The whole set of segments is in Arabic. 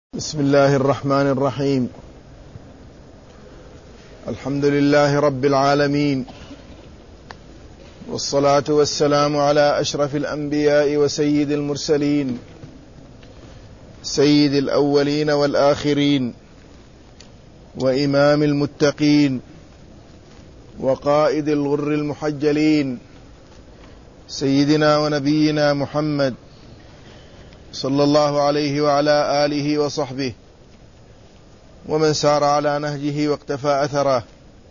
بسم الله الرحمن الرحيم. الحمد لله رب العالمين، والصلاة والسلام على أشرف الأنبياء وسيد المرسلين، سيد الأولين والآخرين، وإمام المتقين، وقائد الغر المحجلين، سيدنا ونبينا محمد صلى الله عليه وعلى آله وصحبه ومن سار على نهجه واقتفى أثره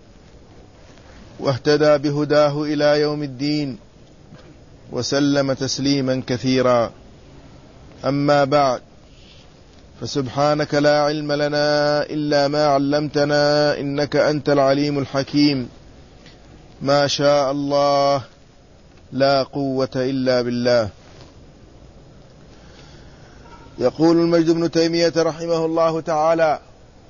واهتدى بهداه إلى يوم الدين، وسلم تسليما كثيرا. أما بعد، فسبحانك لا علم لنا إلا ما علمتنا، إنك أنت العليم الحكيم. ما شاء الله، لا قوة إلا بالله. يقول المجد بن تيمية رحمه الله تعالى: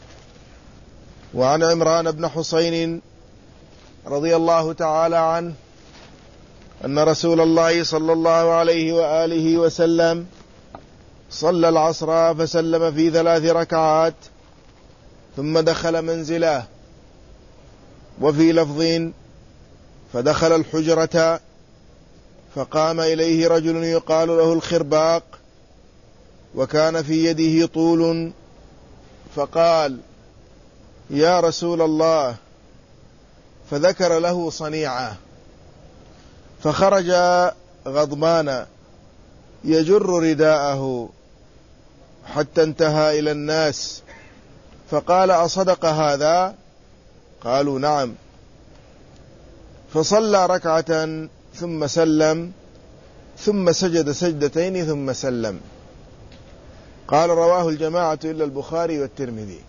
وعن عمران بن حسين رضي الله تعالى عنه أن رسول الله صلى الله عليه وآله وسلم صلى العصر فسلم في 3 ركعات ثم دخل منزله. وفي لفظ: فدخل الحجرة فقام إليه رجل يقال له الخرباق، وكان في يده طول، فقال: يا رسول الله، فذكر له صنيعه، فخرج غضبانا يجر رداءه حتى انتهى إلى الناس، فقال: أصدق هذا؟ قالوا: نعم. فصلى ركعة ثم سلم، ثم سجد سجدتين ثم سلم. قال: رواه الجماعة إلا البخاري والترمذي.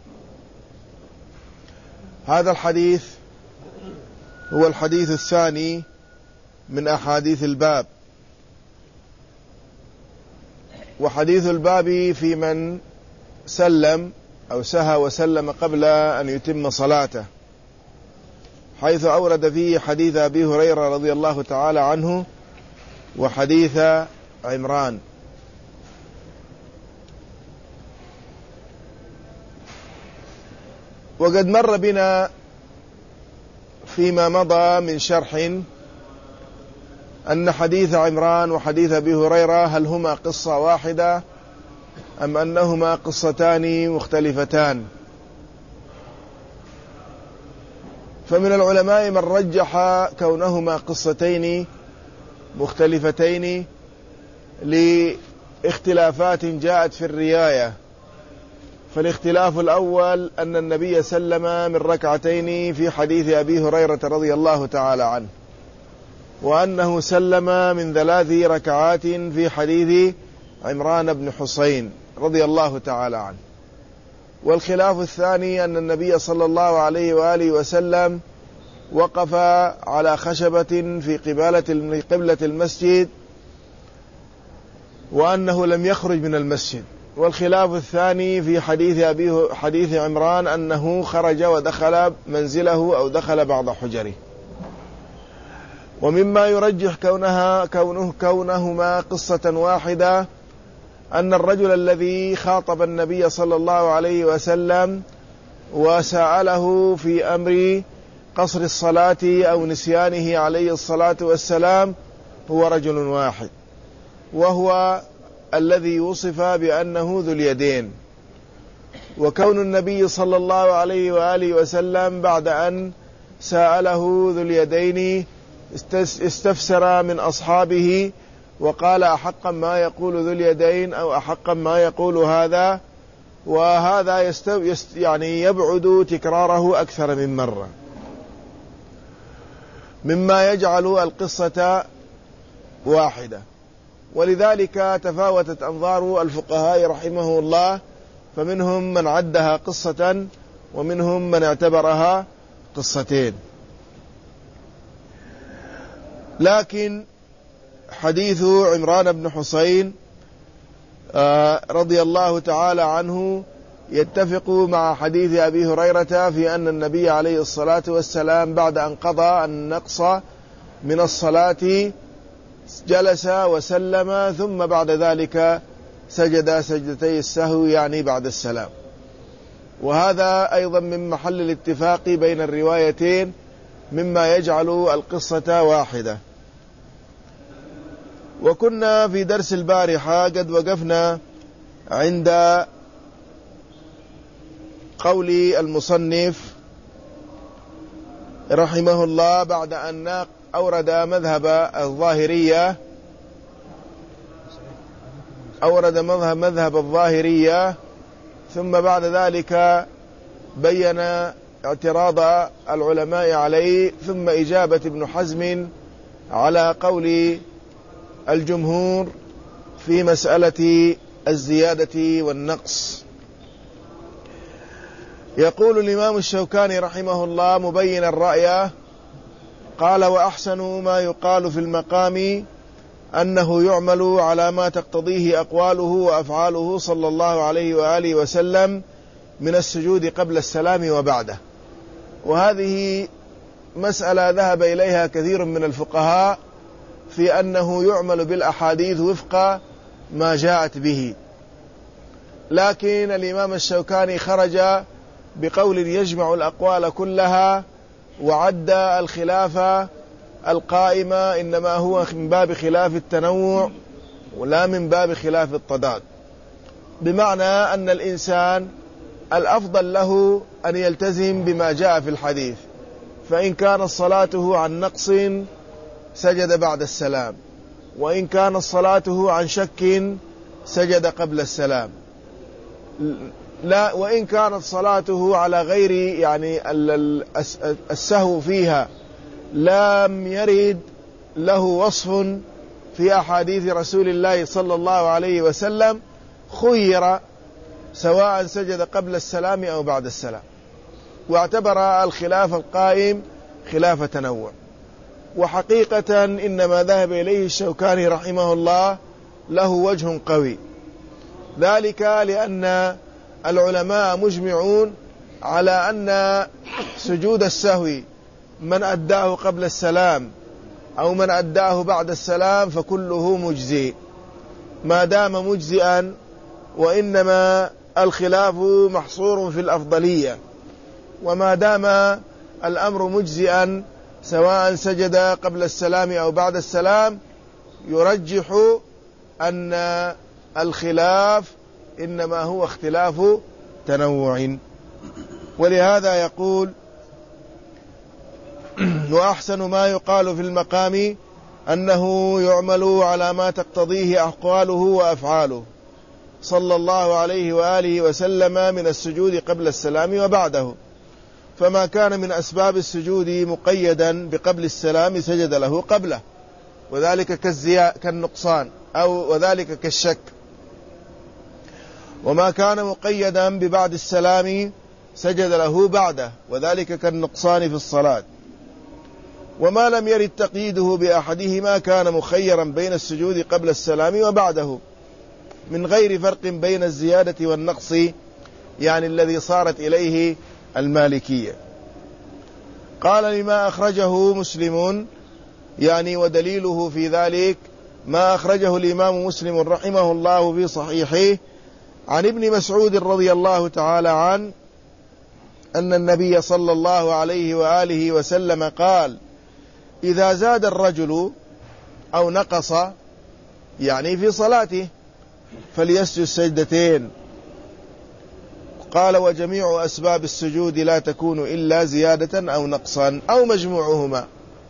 هذا الحديث هو الحديث الثاني من أحاديث الباب، وحديث الباب في من سلم أو سهى وسلم قبل أن يتم صلاته، حيث أورد فيه حديث أبي هريرة رضي الله تعالى عنه وحديث عمران. وقد مر بنا فيما مضى من شرح أن حديث عمران وحديث أبي هريرة هل هما قصة واحدة أم أنهما قصتان مختلفتان. فمن العلماء من رجح كونهما قصتين مختلفتين لاختلافات جاءت في الرواية. فالاختلاف الأول أن النبي سلم من ركعتين في حديث أبي هريرة رضي الله تعالى عنه، وأنه سلم من 3 ركعات في حديث عمران بن حسين رضي الله تعالى عنه. والخلاف الثاني أن النبي صلى الله عليه وآله وسلم وقف على خشبة في قبلة المسجد، وأنه لم يخرج من المسجد. والخلاف الثاني في حديث عمران أنه خرج ودخل منزله أو دخل بعض حجره. ومما يرجح كونهما قصة واحدة أن الرجل الذي خاطب النبي صلى الله عليه وسلم وسأله في أمر قصر الصلاة أو نسيانه عليه الصلاة والسلام هو رجل واحد، وهو الذي وصف بأنه ذو اليدين. وكون النبي صلى الله عليه وآله وسلم بعد أن سأله ذو اليدين استفسر من أصحابه وقال: أحقا ما يقول ذو اليدين أو أحقا ما يقول هذا؟ وهذا يعني يبعد تكراره أكثر من مرة، مما يجعل القصة واحدة. ولذلك تفاوتت أنظار الفقهاء رحمه الله، فمنهم من عدها قصة ومنهم من اعتبرها قصتين. لكن حديث عمران بن حسين رضي الله تعالى عنه يتفق مع حديث أبي هريرة في أن النبي عليه الصلاة والسلام بعد أن قضى النقص من الصلاة جلس وسلم، ثم بعد ذلك سجد سجدتي السهو يعني بعد السلام. وهذا أيضا من محل الاتفاق بين الروايتين مما يجعل القصة واحدة. وكنا في درس البارحة قد وقفنا عند قول المصنف رحمه الله بعد أن أورد مذهب الظاهرية، ثم بعد ذلك بين اعتراض العلماء عليه، ثم إجابة ابن حزم على قول الجمهور في مسألة الزيادة والنقص. يقول الإمام الشوكاني رحمه الله مبين الرأي قال: وأحسن ما يقال في المقام أنه يعمل على ما تقتضيه أقواله وأفعاله صلى الله عليه وآله وسلم من السجود قبل السلام وبعده. وهذه مسألة ذهب إليها كثير من الفقهاء في أنه يعمل بالأحاديث وفق ما جاءت به، لكن الإمام الشوكاني خرج بقول يجمع الأقوال كلها، وعد الخلاف القائمة إنما هو من باب خلاف التنوع ولا من باب خلاف التضاد، بمعنى أن الإنسان الأفضل له أن يلتزم بما جاء في الحديث، فإن كانت صلاته عن نقص سجد بعد السلام، وإن كانت صلاته عن شك سجد قبل السلام، لا وإن كانت صلاته على غير يعني السهو فيها لم يرد له وصف في أحاديث رسول الله صلى الله عليه وسلم خير سواء سجد قبل السلام أو بعد السلام، واعتبر الخلاف القائم خلاف تنوع. وحقيقة إنما ذهب إليه الشوكاني رحمه الله له وجه قوي، ذلك لأن العلماء مجمعون على أن سجود السهو من أداه قبل السلام أو من أداه بعد السلام فكله مجزئ ما دام مجزئا، وإنما الخلاف محصور في الأفضلية، وما دام الأمر مجزئا سواء سجد قبل السلام أو بعد السلام يرجح أن الخلاف إنما هو اختلاف تنوع. ولهذا يقول: وأحسن ما يقال في المقام أنه يعمل على ما تقتضيه أقواله وأفعاله صلى الله عليه وآله وسلم من السجود قبل السلام وبعده، فما كان من أسباب السجود مقيدا بقبل السلام سجد له قبله، وذلك كالنقصان أو وذلك كالشك، وما كان مقيدا ببعد السلام سجد له بعده، وذلك كالنقصان في الصلاة. وما لم يرد تقييده بأحدهما كان مخيرا بين السجود قبل السلام وبعده من غير فرق بين الزيادة والنقص، يعني الذي صارت إليه المالكية. قال: لما أخرجه مسلم، يعني ودليله في ذلك ما أخرجه الإمام مسلم رحمه الله في صحيحه عن ابن مسعود رضي الله تعالى عنه أن النبي صلى الله عليه وآله وسلم قال: إذا زاد الرجل أو نقص يعني في صلاته فليسجد سجدتين. قال: وجميع أسباب السجود لا تكون إلا زيادة أو نقصا أو مجموعهما.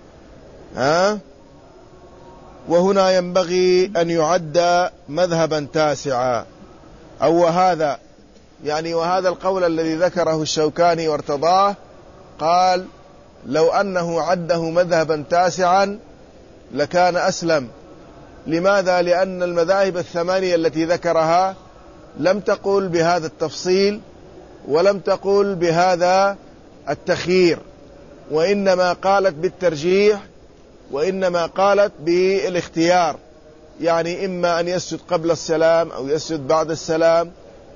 وهنا ينبغي أن يعد مذهبا تاسعا، أو وهذا يعني وهذا القول الذي ذكره الشوكاني وارتضاه، قال: لو أنه عده مذهبا تاسعا لكان أسلم. لماذا؟ لأن المذاهب الثمانية التي ذكرها لم تقل بهذا التفصيل ولم تقل بهذا التخيير، وإنما قالت بالترجيح، وإنما قالت بالاختيار، يعني إما أن يسجد قبل السلام أو يسجد بعد السلام،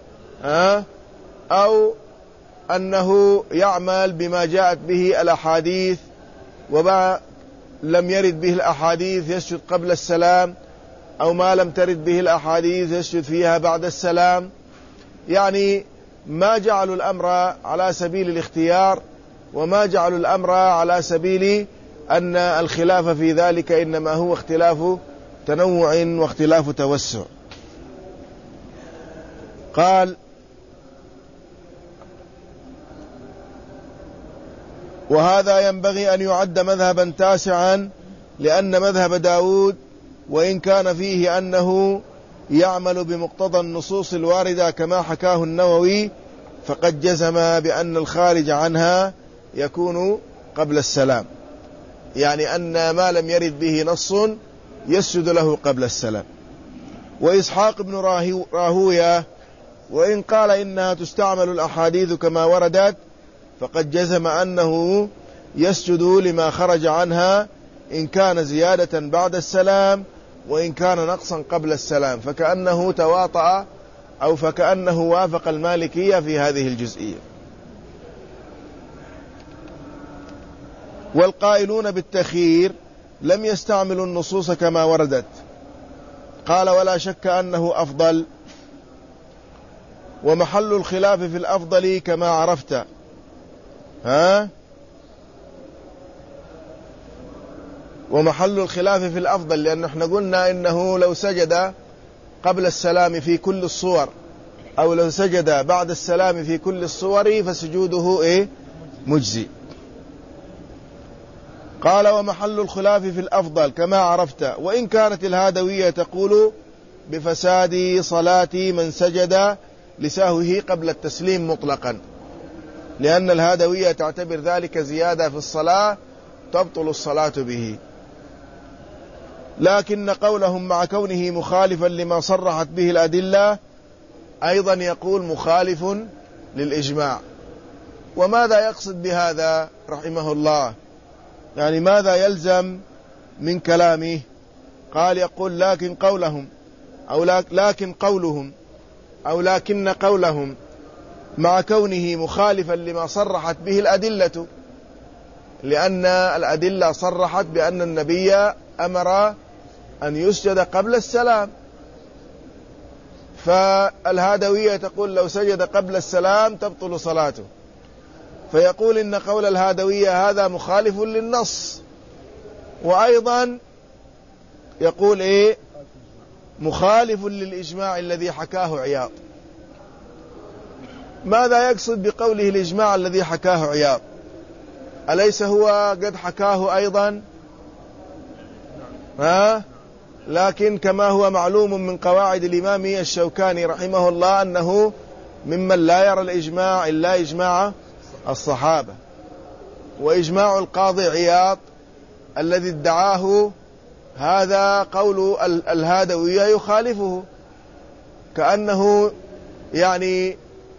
أو أنه يعمل بما جاءت به الأحاديث، وما لم يرد به الأحاديث يسجد قبل السلام أو ما لم ترد به الأحاديث يسجد فيها بعد السلام. يعني ما جعلوا الأمر على سبيل الاختيار، وما جعلوا الأمر على سبيل أن الخلاف في ذلك إنما هو اختلاف تنوع واختلاف توسع. قال: وهذا ينبغي أن يعد مذهبا تاسعا، لأن مذهب داود وإن كان فيه أنه يعمل بمقتضى النصوص الواردة كما حكاه النووي، فقد جزم بأن الخارج عنها يكون قبل السلام، يعني أن ما لم يرد به نص يسجد له قبل السلام. وإسحاق بن راهوية وإن قال إنها تستعمل الأحاديث كما وردت، فقد جزم أنه يسجد لما خرج عنها إن كان زيادة بعد السلام وإن كان نقصا قبل السلام، فكأنه تواطأ أو فكأنه وافق المالكية في هذه الجزئية. والقائلون بالتخيير لم يستعملوا النصوص كما وردت. قال: ولا شك أنه أفضل، ومحل الخلاف في الأفضل كما عرفت. ومحل الخلاف في الأفضل، لأن احنا قلنا إنه لو سجد قبل السلام في كل الصور أو لو سجد بعد السلام في كل الصور فسجوده مجزي. قال: ومحل الخلاف في الأفضل كما عرفت، وإن كانت الهادوية تقول بفساد صلاة من سجد لسهوه قبل التسليم مطلقا، لأن الهادوية تعتبر ذلك زيادة في الصلاة تبطل الصلاة به. لكن قولهم مع كونه مخالفا لما صرحت به الأدلة أيضا يقول مخالف للإجماع. وماذا يقصد بهذا رحمه الله؟ يعني ماذا يلزم من كلامه؟ قال: يقول لكن قولهم مع كونه مخالفا لما صرحت به الأدلة، لأن الأدلة صرحت بأن النبي أمر أن يسجد قبل السلام، فالهادوية تقول لو سجد قبل السلام تبطل صلاته، فيقول إن قول الهادوية هذا مخالف للنص. وأيضا يقول مخالف للإجماع الذي حكاه عياض. ماذا يقصد بقوله الإجماع الذي حكاه عياض؟ أليس هو قد حكاه أيضا؟ لكن كما هو معلوم من قواعد الإمام الشوكاني رحمه الله أنه ممن لا يرى الإجماع إلا إجماع الصحابة. وإجماع القاضي عياض الذي ادعاه هذا قول الهادوية يخالفه، كأنه يعني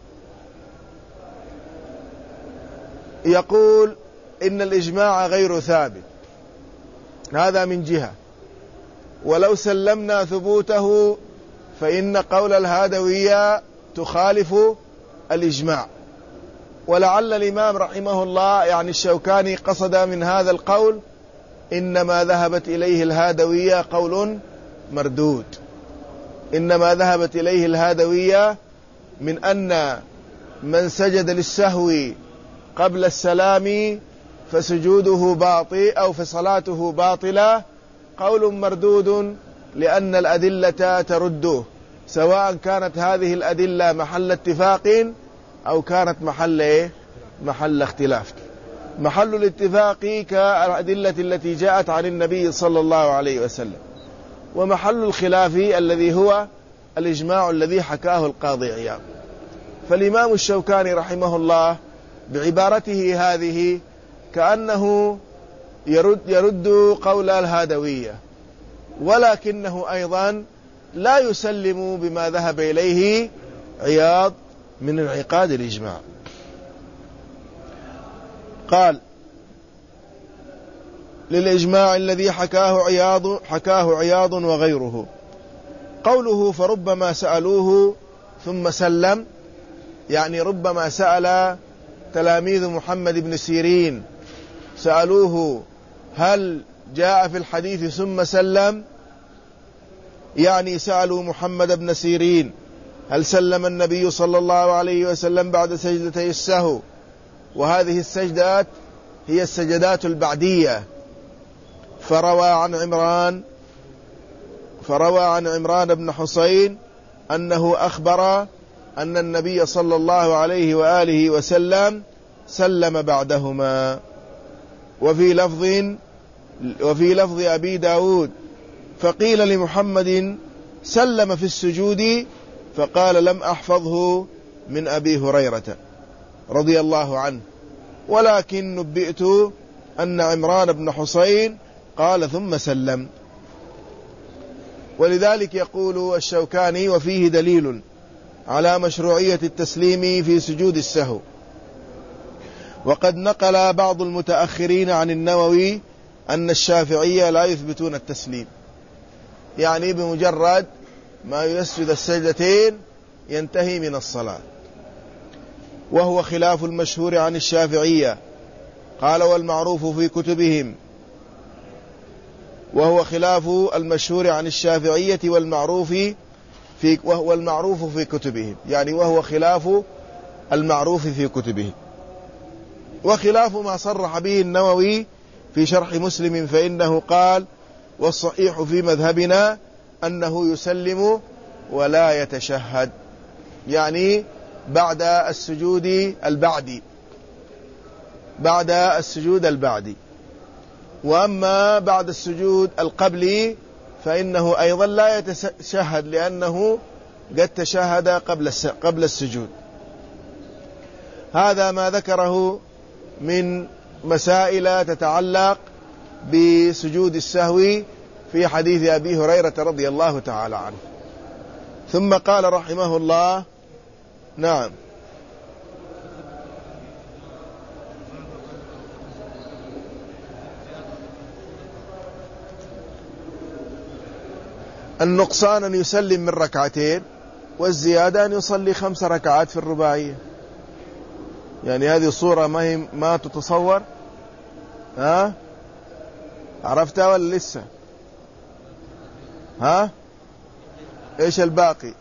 يقول إن الإجماع غير ثابت. هذا من جهة. ولو سلمنا ثبوته فإن قول الهادوية تخالف الإجماع. ولعل الإمام رحمه الله يعني الشوكاني قصد من هذا القول إنما ذهبت إليه الهادوية قول مردود، إنما ذهبت إليه الهادوية من أن من سجد للسهو قبل السلام فسجوده باطل أو فصلاته باطلة قول مردود، لأن الأدلة ترده، سواء كانت هذه الأدلة محل اتفاق أو كانت محل اختلاف. محل الاتفاق كالأدلة التي جاءت عن النبي صلى الله عليه وسلم، ومحل الخلاف الذي هو الإجماع الذي حكاه القاضي عياض. فالإمام الشوكاني رحمه الله بعبارته هذه كأنه يرد قول الهادوية، ولكنه أيضا لا يسلم بما ذهب إليه عياض من انعقاد الإجماع. قال: للإجماع الذي حكاه عياض وغيره. قوله فربما سألوه ثم سلم، يعني ربما سأل تلاميذ محمد بن سيرين سألوه هل جاء في الحديث ثم سلم، يعني سألوا محمد بن سيرين هل سلم النبي صلى الله عليه وسلم بعد سجدتي السهو؟ وهذه السجدات هي السجدات البعدية. فروى عن عمران بن حسين أنه أخبر أن النبي صلى الله عليه وآله وسلم سلم بعدهما. وفي لفظ أبي داود فقيل لمحمد سلم في السجود فقال لم أحفظه من أبي هريرة رضي الله عنه، ولكن نبئت أن عمران بن حسين قال ثم سلم. ولذلك يقول الشوكاني وفيه دليل على مشروعية التسليم في سجود السهو. وقد نقل بعض المتأخرين عن النووي أن الشافعية لا يثبتون التسليم، يعني بمجرد ما يسجد السجدتين ينتهي من الصلاة، وهو خلاف المشهور عن الشافعية. قال والمعروف في كتبهم، وهو خلاف المشهور عن الشافعية والمعروف في كتبهم، يعني وهو خلاف المعروف في كتبهم، وخلاف ما صرح به النووي في شرح مسلم، فإنه قال والصحيح في مذهبنا أنه يسلم ولا يتشهد، يعني بعد السجود البعدي. وأما بعد السجود القبلي فإنه أيضا لا يتشهد، لأنه قد تشهد قبل السجود. هذا ما ذكره من مسائل تتعلق بسجود السهو في حديث أبي هريرة رضي الله تعالى عنه. ثم قال رحمه الله: نعم، النقصان أن يسلم من ركعتين، والزيادة أن يصلي 5 ركعات في الرباعية. يعني هذه صورة ما تتصور. عرفتها ولا لسه؟ ايش الباقي؟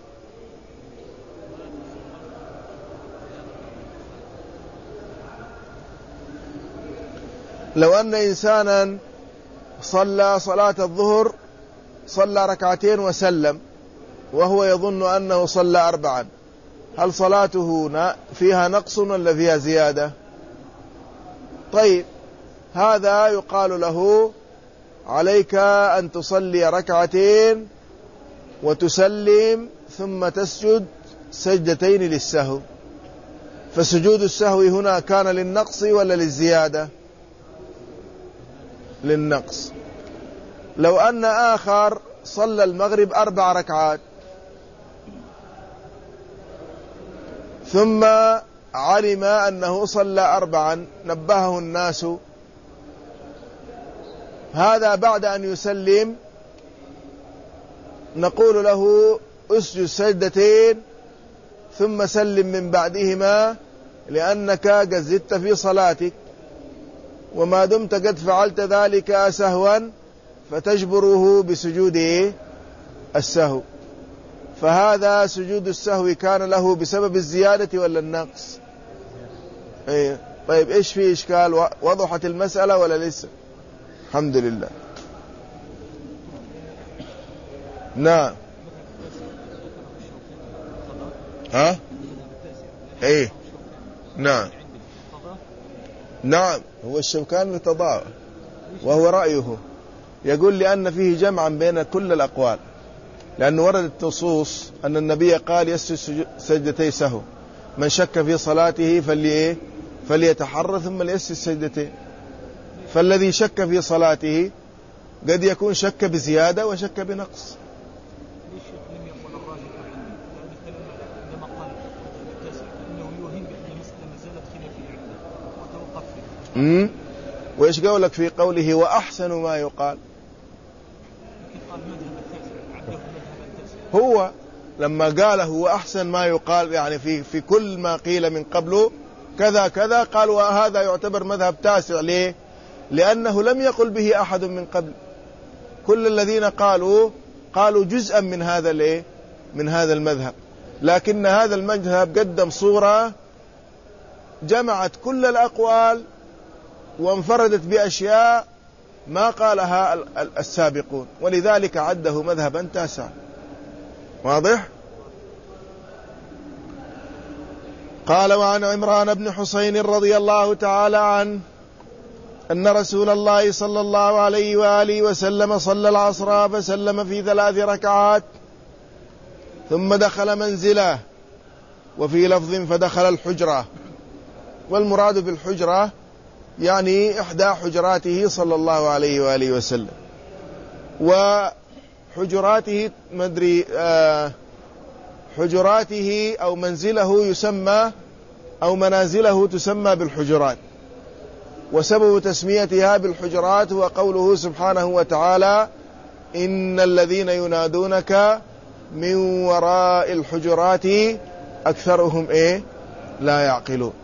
لو أن إنسانا صلى صلاة الظهر، صلى ركعتين وسلم وهو يظن أنه صلى 4، هل صلاته فيها نقص ولا فيها زيادة؟ طيب، هذا يقال له عليك أن تصلي ركعتين وتسلم ثم تسجد سجدتين للسهو. فسجود السهو هنا كان للنقص ولا للزيادة؟ للنقص. لو أن آخر صلى المغرب 4 ركعات ثم علم أنه صلى 4، نبهه الناس، هذا بعد أن يسلم نقول له اسجد سجدتين ثم سلم من بعدهما، لأنك قد زدت في صلاتك، وما دمت قد فعلت ذلك سهوا فتجبره بسجود السهو. فهذا سجود السهو كان له بسبب الزيادة ولا النقص؟ طيب، ايش في إشكال؟ وضحت المسألة ولا لسه؟ الحمد لله. نعم. نعم، هو الشوكاني ارتضاه، وهو رأيه، يقول لأن فيه جمعا بين كل الأقوال، لأنه وردت نصوص أن النبي قال يسجد سجدتي سهو، من شك في صلاته فليتحرى ثم ليسجد سجدتين. فالذي شك في صلاته قد يكون شك بزيادة وشك بنقص. وإيش قولك في قوله وأحسن ما يقال؟ هو لما قاله وأحسن ما يقال، يعني في كل ما قيل من قبله كذا كذا، قال وهذا يعتبر مذهب تاسع. ليه؟ لأنه لم يقل به أحد من قبل. كل الذين قالوا قالوا جزءا من هذا المذهب، لكن هذا المذهب قدم صورة جمعت كل الأقوال وانفردت بأشياء ما قالها السابقون، ولذلك عده مذهبا تاسعا. واضح؟ قال: وعن عمران بن حسين رضي الله تعالى عنه أن رسول الله صلى الله عليه وآله وسلم صلى العصر فسلم في 3 ركعات ثم دخل منزله، وفي لفظ فدخل الحجرة. والمراد بالحجرة يعني إحدى حجراته صلى الله عليه وآله وسلم. وحجراته حجراته أو منزله يسمى أو منازله تسمى بالحجرات، وسبب تسميتها بالحجرات هو قوله سبحانه وتعالى: إن الذين ينادونك من وراء الحجرات أكثرهم لا يعقلون.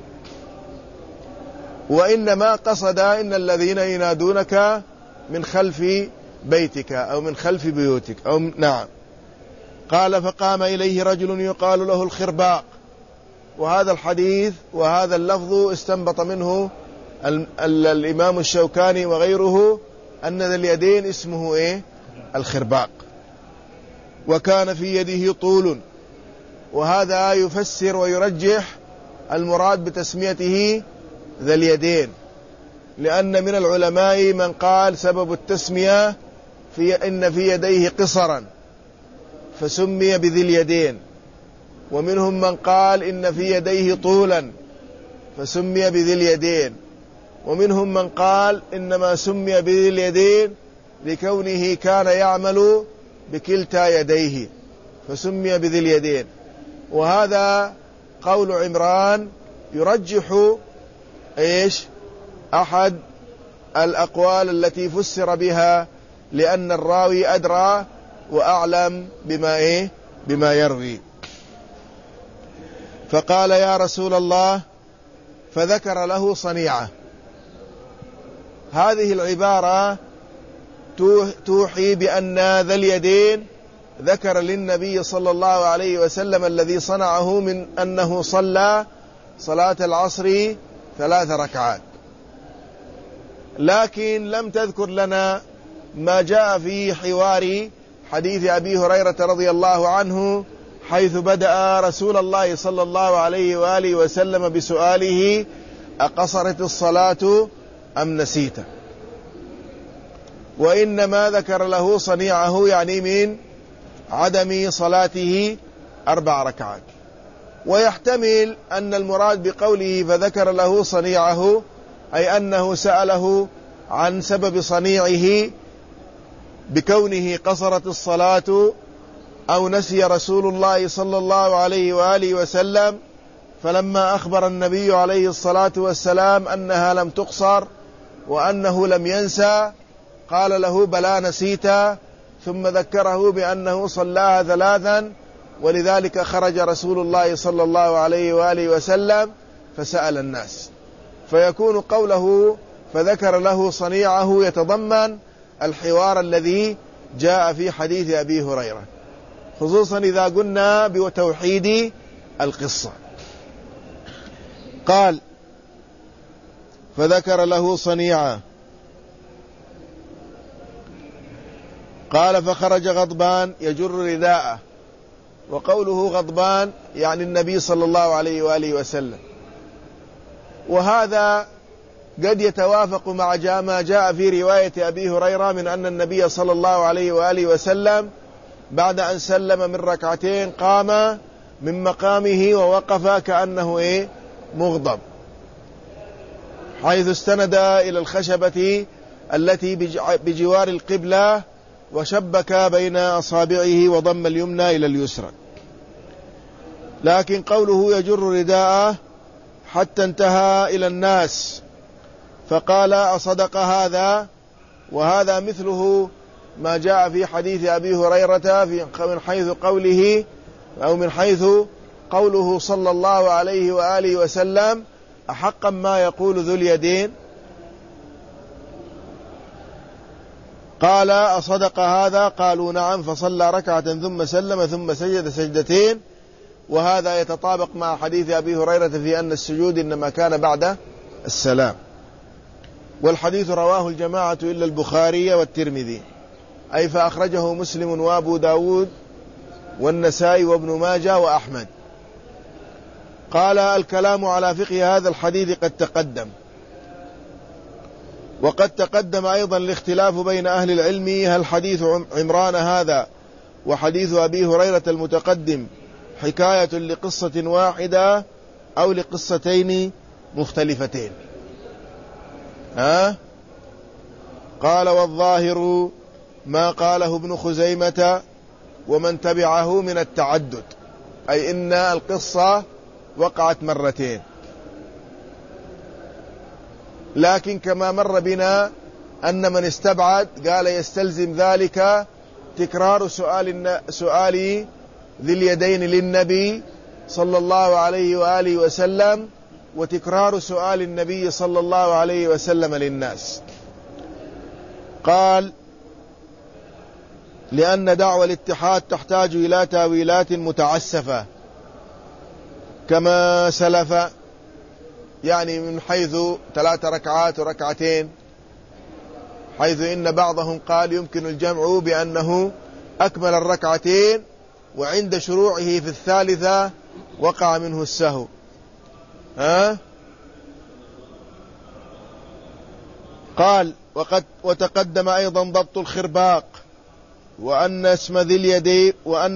وإنما قصد إن الذين ينادونك من خلف بيتك أو من خلف بيوتك نعم. قال: فقام إليه رجل يقال له الخرباق. وهذا الحديث وهذا اللفظ استنبط منه الإمام الشوكاني وغيره أن ذا اليدين اسمه الخرباق، وكان في يده طول. وهذا يفسر ويرجح المراد بتسميته ذا اليدين، لأن من العلماء من قال سبب التسمية إن في يديه قصرا فسمي بذي اليدين، ومنهم من قال إن في يديه طولا فسمي بذي اليدين، ومنهم من قال إنما سمي بذي اليدين لكونه كان يعمل بكلتا يديه فسمي بذي اليدين. وهذا قول عمران يرجح أحد الأقوال التي فسر بها، لأن الراوي أدرى وأعلم بما يروي. فقال: يا رسول الله، فذكر له صنيعة. هذه العبارة توحي بأن ذا اليدين ذكر للنبي صلى الله عليه وسلم الذي صنعه من أنه صلى صلاة العصر 3 ركعات، لكن لم تذكر لنا ما جاء في حوار حديث أبي هريرة رضي الله عنه، حيث بدأ رسول الله صلى الله عليه وآله وسلم بسؤاله: أقصرت الصلاة أم نسيت؟ وإنما ذكر له صنيعه يعني من عدم صلاته 4 ركعات. ويحتمل أن المراد بقوله فذكر له صنيعه أي أنه سأله عن سبب صنيعه بكونه قصرت الصلاة، أو نسي رسول الله صلى الله عليه وآله وسلم، فلما أخبر النبي عليه الصلاة والسلام أنها لم تقصر وأنه لم ينسى قال له: بلى نسيت، ثم ذكره بأنه صلاها 3، ولذلك خرج رسول الله صلى الله عليه وآله وسلم فسأل الناس. فيكون قوله فذكر له صنيعه يتضمن الحوار الذي جاء في حديث أبي هريرة، خصوصا إذا قلنا بتوحيد القصة. قال: فذكر له صنيعة. قال: فخرج غضبان يجر رداءه. وقوله غضبان يعني النبي صلى الله عليه وآله وسلم. وهذا قد يتوافق مع ما جاء في رواية أبي هريرة من أن النبي صلى الله عليه وآله وسلم بعد أن سلم من ركعتين قام من مقامه ووقف كأنه مغضب، حيث استند إلى الخشبة التي بجوار القبلة وشبك بين أصابعه وضم اليمنى إلى اليسرى. لكن قوله يجر رداءه حتى انتهى إلى الناس، فقال: أصدق هذا؟ وهذا مثله ما جاء في حديث أبي هريرة من حيث قوله أو من حيث قوله صلى الله عليه وآله وسلم: أحقا ما يقول ذو اليدين؟ قال أصدق هذا؟ قالوا نعم. فصلى ركعة ثم سلم ثم سجد سجدتين، وهذا يتطابق مع حديث أبي هريرة في أن السجود إنما كان بعد السلام. والحديث رواه الجماعة إلا البخاري والترمذي، أي فأخرجه مسلم وأبو داود والنسائي وابن ماجه وأحمد. قال الكلام على فقه هذا الحديث قد تقدم، وقد تقدم أيضا الاختلاف بين أهل العلم هل حديث عمران هذا وحديث أبي هريرة المتقدم حكاية لقصة واحدة أو لقصتين مختلفتين. قال والظاهر ما قاله ابن خزيمة ومن تبعه من التعدد، أي إن القصة وقعت مرتين، لكن كما مر بنا أن من استبعد قال يستلزم ذلك تكرار سؤال ذي اليدين للنبي صلى الله عليه وآله وسلم، وتكرار سؤال النبي صلى الله عليه وسلم للناس. قال لأن دعوى الاتحاد تحتاج إلى تاويلات متعسفة كما سلف، يعني من حيث 3 ركعات وركعتين، حيث إن بعضهم قال يمكن الجمع بأنه أكمل الركعتين وعند شروعه في الثالثة وقع منه السهو. قال وتقدم أيضا ضبط الخرباق وأن اسم ذي اليدين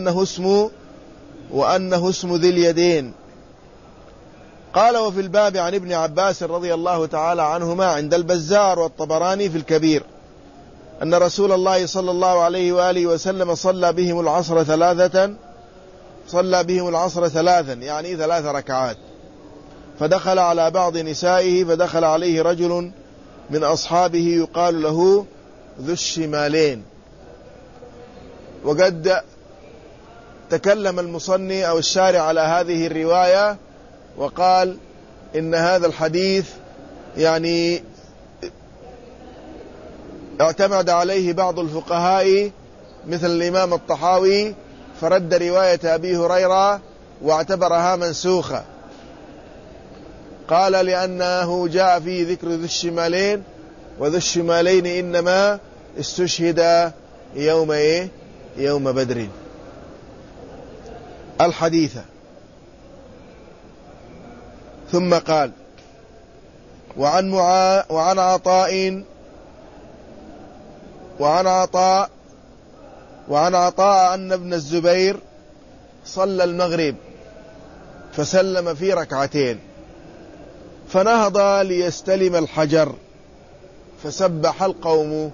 وأنه اسم ذي اليدين. قال وفي الباب عن ابن عباس رضي الله تعالى عنهما عند البزار والطبراني في الكبير أن رسول الله صلى الله عليه وآله وسلم صلى بهم العصر ثلاثا، يعني 3 ركعات، فدخل على بعض نسائه، فدخل عليه رجل من أصحابه يقال له ذو الشمالين. وقد تكلم المصني أو الشارع على هذه الرواية وقال إن هذا الحديث يعني اعتمد عليه بعض الفقهاء مثل الإمام الطحاوي، فرد رواية أبي هريرة واعتبرها منسوخة. قال لأنه جاء فيه ذكر ذو الشمالين، وذو الشمالين إنما استشهد يوم بدر. الحديث. ثم قال وعن عطاء أن ابن الزبير صلى المغرب فسلم في 2 ركعتين، فنهض ليستلم الحجر فسبح القوم،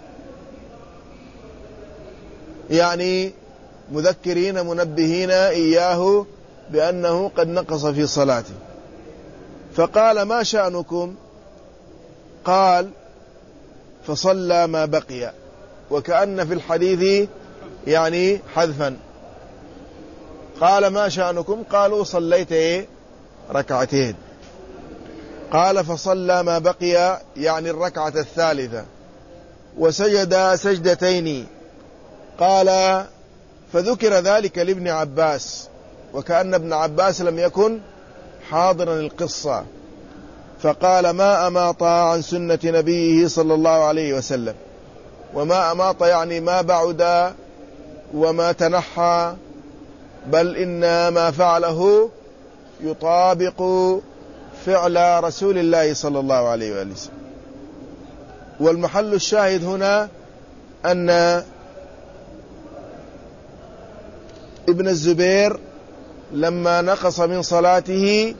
يعني مذكرين منبهين إياه بأنه قد نقص في صلاته. فقال ما شأنكم؟ قال فصلى ما بقي، وكأن في الحديث يعني حذفا. قال ما شأنكم؟ قالوا صليت 2 ركعتين. قال فصلى ما بقي، يعني 2 الثالثة، وسجد سجدتين. قال فذكر ذلك لابن عباس، وكأن ابن عباس لم يكن حاضرا القصة، فقال ما أماط عن سنة نبيه صلى الله عليه وسلم. وما أماط يعني ما بعد وما تنحى، بل إن ما فعله يطابق فعل رسول الله صلى الله عليه وآله وسلم. والمحل الشاهد هنا أن ابن الزبير لما نقص من صلاته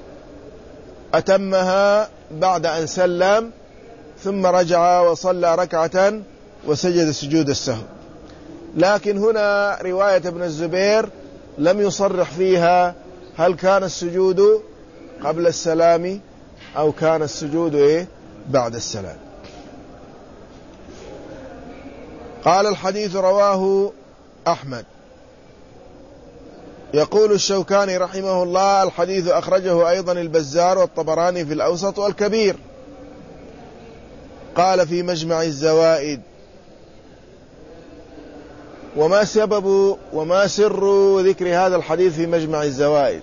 أتمها بعد أن سلم، ثم رجع وصلى 2 ركعة وسجد سجود السهو. لكن هنا رواية ابن الزبير لم يصرح فيها هل كان السجود قبل السلام أو كان السجود بعد السلام. قال الحديث رواه أحمد. يقول الشوكاني رحمه الله الحديث أخرجه أيضا البزار والطبراني في الأوسط والكبير. قال في مجمع الزوائد وما سبب وما سر ذكر هذا الحديث في مجمع الزوائد؟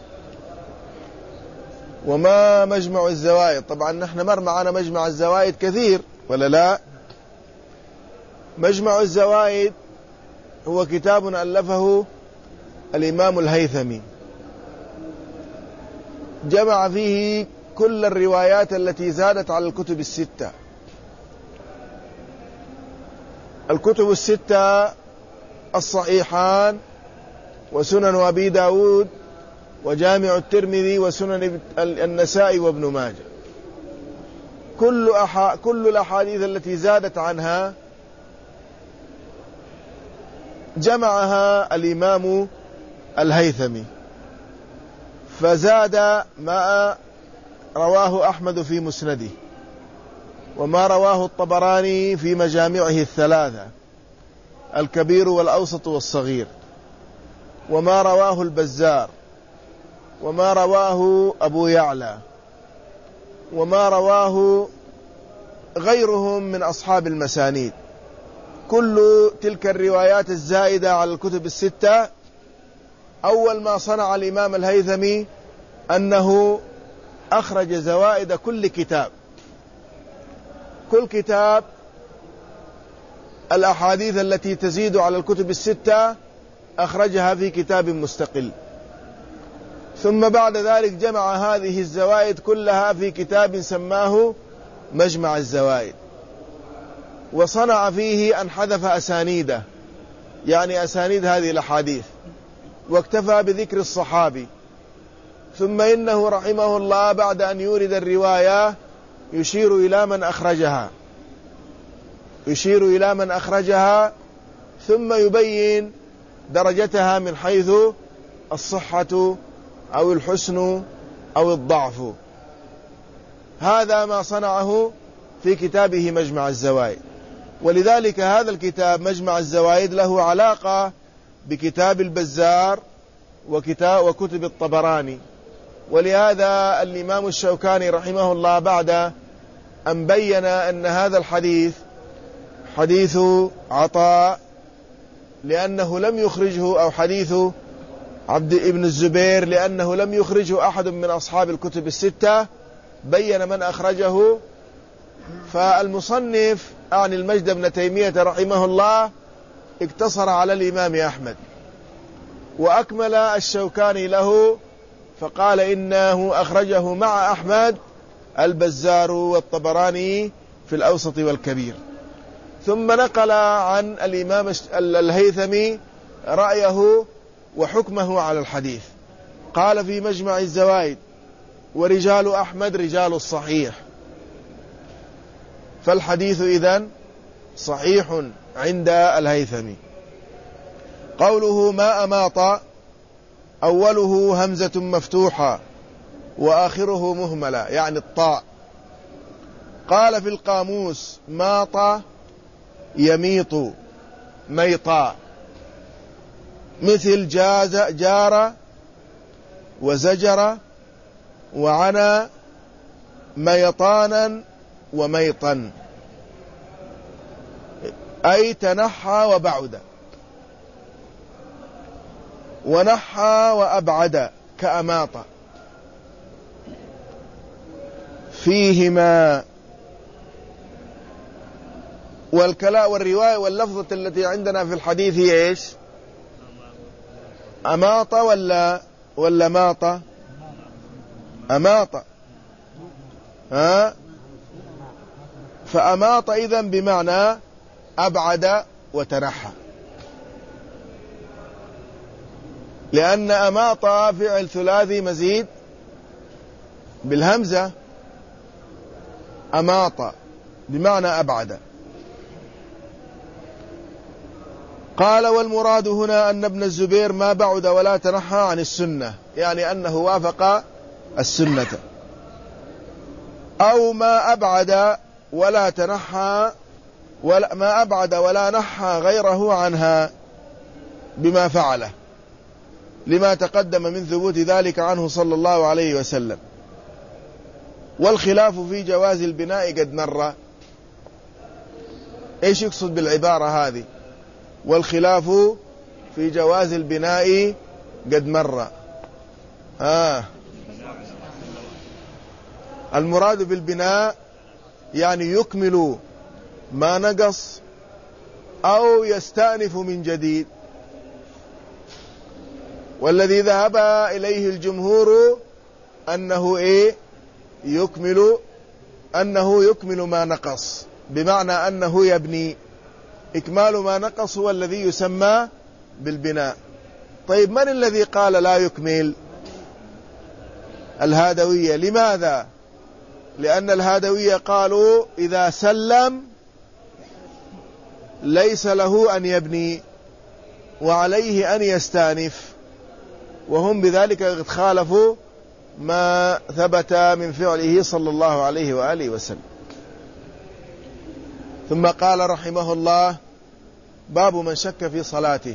وما مجمع الزوائد؟ طبعا نحن مر معنا مجمع الزوائد كثير ولا لا؟ مجمع الزوائد هو كتاب ألفه الإمام الهيثمي، جمع فيه كل الروايات التي زادت على الكتب الستة. الكتب الستة الصحيحان وسنن أبي داود وجامع الترمذي وسنن النسائي وابن ماجه، كل الأحاديث التي زادت عنها جمعها الإمام الهيثمي، فزاد ما رواه أحمد في مسنده، وما رواه الطبراني في مجامعه الثلاثة الكبير والأوسط والصغير، وما رواه البزار، وما رواه أبو يعلى، وما رواه غيرهم من أصحاب المسانيد. كل تلك الروايات الزائدة على الكتب الستة أول ما صنع الإمام الهيثمي أنه أخرج زوائد كل كتاب، كل كتاب الأحاديث التي تزيد على الكتب الستة أخرجها في كتاب مستقل، ثم بعد ذلك جمع هذه الزوائد كلها في كتاب سماه مجمع الزوائد، وصنع فيه أن حذف أسانيده، يعني أسانيد هذه الأحاديث، واكتفى بذكر الصحابي. ثم إنه رحمه الله بعد أن يورد الرواية يشير إلى من أخرجها ثم يبين درجتها من حيث الصحة أو الحسن أو الضعف. هذا ما صنعه في كتابه مجمع الزوائد، ولذلك هذا الكتاب مجمع الزوائد له علاقة بكتاب البزار وكتب الطبراني. ولهذا الإمام الشوكاني رحمه الله بعد أن بين أن هذا الحديث حديث عطاء لأنه لم يخرجه، أو حديث عبد ابن الزبير لأنه لم يخرجه أحد من أصحاب الكتب الستة، بين من أخرجه. فالمصنف عن المجد بن تيمية رحمه الله اقتصر على الإمام أحمد، وأكمل الشوكاني له فقال إنه أخرجه مع أحمد البزار والطبراني في الأوسط والكبير. ثم نقل عن الإمام الهيثمي رأيه وحكمه على الحديث، قال في مجمع الزوائد: ورجال أحمد رجال الصحيح، فالحديث إذن صحيح عند الهيثمي. قوله ما أماط أوله همزة مفتوحة وآخره مهملة، يعني الطاء. قال في القاموس: ماط يميط ميطا، مثل جار وزجر وعنا ميطانا وميطا، أي تنحى وبعد، ونحى وأبعد كأماط. فيهما والكلاء والرواية واللفظة التي عندنا في الحديث هي إيش؟ أماط ولا ماط؟ أماط. فأماط إذن بمعنى أبعد وتنحى، لأن أماط فعل ثلاثي مزيد بالهمزة، أماط بمعنى أبعد. قال: والمراد هنا أن ابن الزبير ما بعد ولا تنحى عن السنة، يعني أنه وافق السنة، أو ما أبعد ولا تنحى ما أبعد ولا نحى غيره عنها بما فعله، لما تقدم من ثبوت ذلك عنه صلى الله عليه وسلم. والخلاف في جواز البناء قد مر. إيش يقصد بالعبارة هذه؟ والخلاف في جواز البناء قد مر. المراد بالبناء يعني يكمل ما نقص أو يستأنف من جديد، والذي ذهب إليه الجمهور أنه يكمل ما نقص، بمعنى أنه يبني. إكمال ما نقص هو الذي يسمى بالبناء. طيب من الذي قال لا يكمل؟ الهادوية. لماذا؟ لأن الهادوية قالوا إذا سلم ليس له أن يبني وعليه أن يستأنف، وهم بذلك قد خالفوا ما ثبت من فعله صلى الله عليه وآله وسلم. ثم قال رحمه الله: باب من شك في صلاته.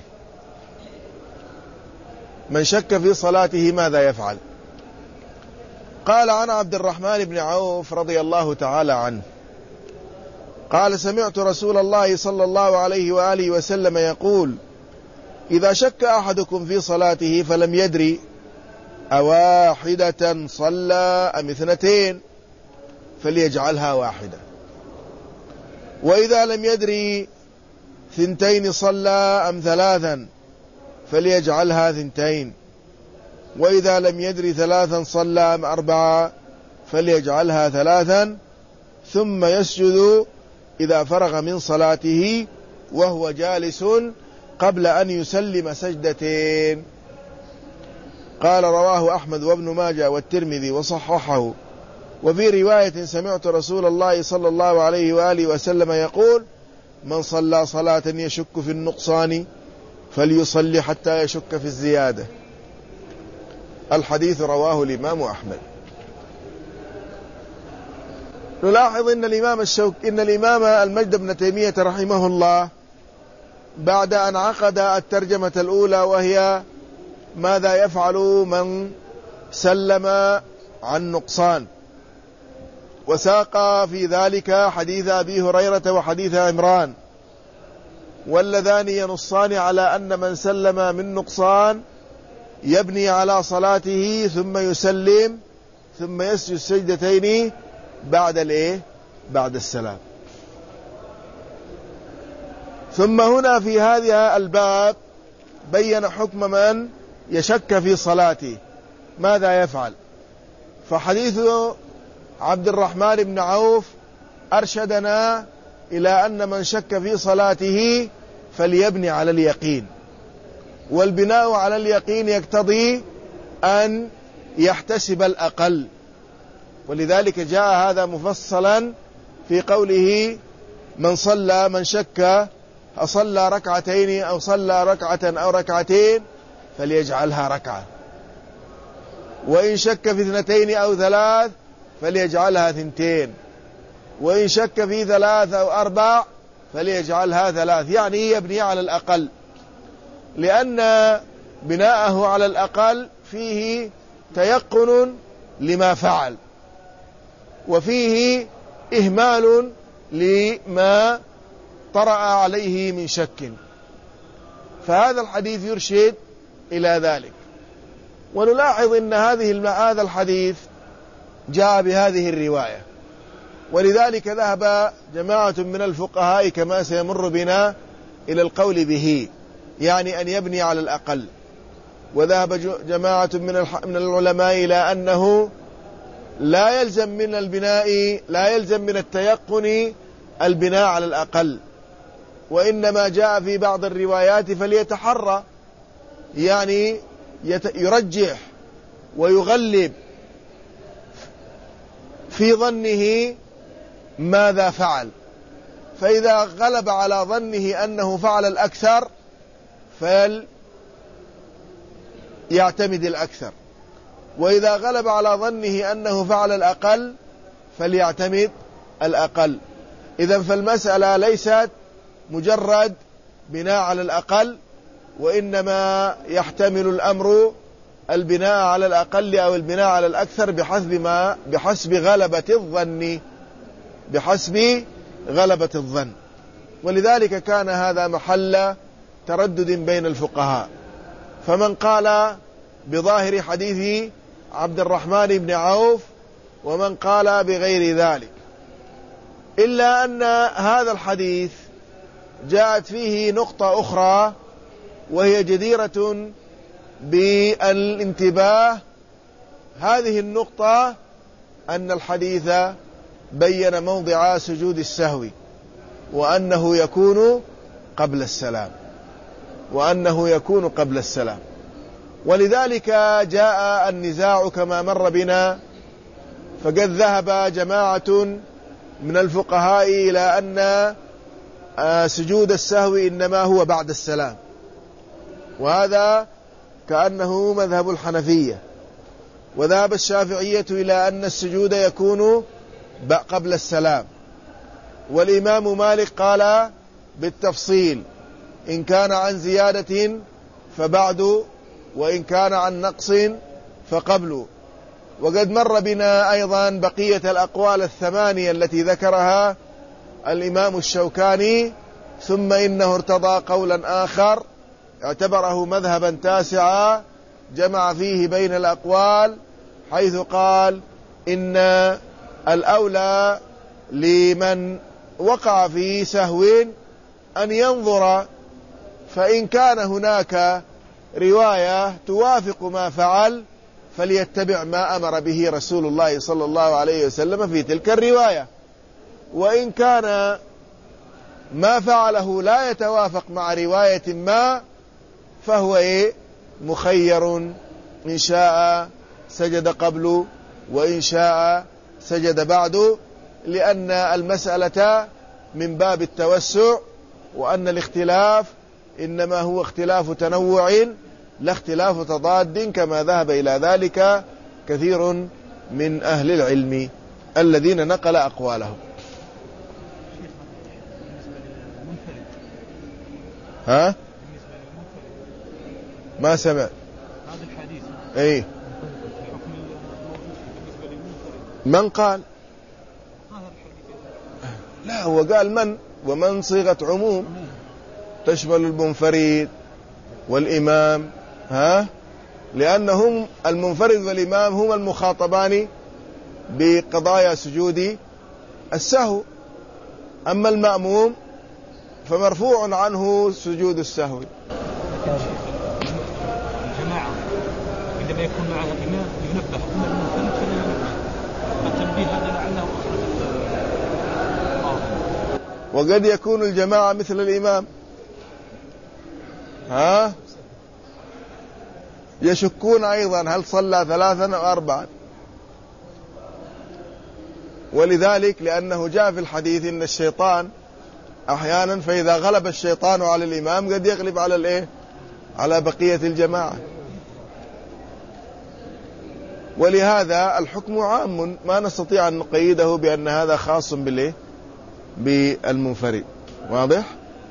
من شك في صلاته ماذا يفعل؟ قال عن عبد الرحمن بن عوف رضي الله تعالى عنه قال: سمعت رسول الله صلى الله عليه وآله وسلم يقول: إذا شك أحدكم في صلاته فلم يدري أواحدة صلى أم 2 فليجعلها 1، وإذا لم يدري 2 صلى أم 3 فليجعلها 2، وإذا لم يدري 3 صلى أم 4 فليجعلها 3، ثم يسجد إذا فرغ من صلاته وهو جالس قبل أن يسلم 2. قال: رواه أحمد وابن ماجه والترمذي وصححه. وفي رواية: سمعت رسول الله صلى الله عليه وآله وسلم يقول: من صلى صلاة يشك في النقصان فليصلي حتى يشك في الزيادة. الحديث رواه الإمام أحمد. نلاحظ أن الإمام المجد بن تيمية رحمه الله بعد أن عقد الترجمة الأولى، وهي ماذا يفعل من سلم عن نقصان، وساق في ذلك حديث أبي هريرة وحديث عمران، واللذان ينصان على أن من سلم من نقصان يبني على صلاته ثم يسلم ثم يسجد 2 بعد السلام. ثم هنا في هذا الباب بين حكم من يشك في صلاته ماذا يفعل. فحديث عبد الرحمن بن عوف أرشدنا إلى أن من شك في صلاته فليبني على اليقين، والبناء على اليقين يقتضي أن يحتسب الأقل، ولذلك جاء هذا مفصلا في قوله: من شك أصلى 2 أو صلى 1 أو 2 فليجعلها 1، وإن شك في 2 أو 3 فليجعلها 2، وإن شك في 3 أو 4 فليجعلها 3، يعني يبني على الأقل، لأن بناءه على الأقل فيه تيقن لما فعل، وفيه إهمال لما طرأ عليه من شك، فهذا الحديث يرشد إلى ذلك. ونلاحظ أن هذا الحديث جاء بهذه الرواية، ولذلك ذهب جماعة من الفقهاء كما سيمر بنا إلى القول به، يعني أن يبني على الأقل. وذهب جماعة من العلماء إلى أنه لا يلزم من التيقن البناء على الأقل، وإنما جاء في بعض الروايات فليتحرى، يعني يرجح ويغلب في ظنه ماذا فعل، فإذا غلب على ظنه أنه فعل الأكثر فليعتمد الأكثر، وإذا غلب على ظنه أنه فعل الأقل فليعتمد الأقل. إذن فالمسألة ليست مجرد بناء على الأقل، وإنما يحتمل الأمر البناء على الأقل أو البناء على الأكثر بحسب غلبة الظن. ولذلك كان هذا محل تردد بين الفقهاء، فمن قال بظاهر حديث عبد الرحمن بن عوف ومن قال بغير ذلك، إلا أن هذا الحديث جاءت فيه نقطة أخرى وهي جديرة بالانتباه. هذه النقطة أن الحديث بين موضع سجود السهو وأنه يكون قبل السلام، ولذلك جاء النزاع كما مر بنا، فقد ذهب جماعة من الفقهاء إلى أن سجود السهو إنما هو بعد السلام، وهذا كأنه مذهب الحنفية، وذهب الشافعية إلى أن السجود يكون قبل السلام، والإمام مالك قال بالتفصيل، إن كان عن زيادة فبعد، وإن كان عن نقص فقبل. وقد مر بنا أيضا بقية الأقوال الثمانية التي ذكرها الإمام الشوكاني، ثم إنه ارتضى قولا آخر اعتبره مذهبا تاسعا جمع فيه بين الأقوال، حيث قال إن الأولى لمن وقع في سهو أن ينظر، فإن كان هناك رواية توافق ما فعل فليتبع ما أمر به رسول الله صلى الله عليه وسلم في تلك الرواية، وإن كان ما فعله لا يتوافق مع رواية ما فهو مخير، إن شاء سجد قبل وإن شاء سجد بعد، لأن المسألة من باب التوسع، وأن الاختلاف إنما هو اختلاف تنوع لا اختلاف تضاد، كما ذهب إلى ذلك كثير من أهل العلم الذين نقل أقوالهم. ها؟ ما سمع هذا الحديث. اي من قال؟ لا، هو قال من، ومن صيغة عموم تشمل المنفرد والإمام، لأنهم المنفرد والإمام هم المخاطبان بقضايا سجود السهو، أما المأموم فمرفوع عنه سجود السهو. الجماعة عندما يكون معها الإمام ينبه، أما المنفرد فلا ينبه، التنبيه هذا لعله وقد يكون الجماعة مثل الإمام، يشكون أيضا هل صلى 3 أو 4، ولذلك لأنه جاء في الحديث إن الشيطان أحيانا فإذا غلب الشيطان على الإمام قد يغلب على بقية الجماعة، ولهذا الحكم عام، ما نستطيع أن نقيده بأن هذا خاص بالمنفرد. واضح؟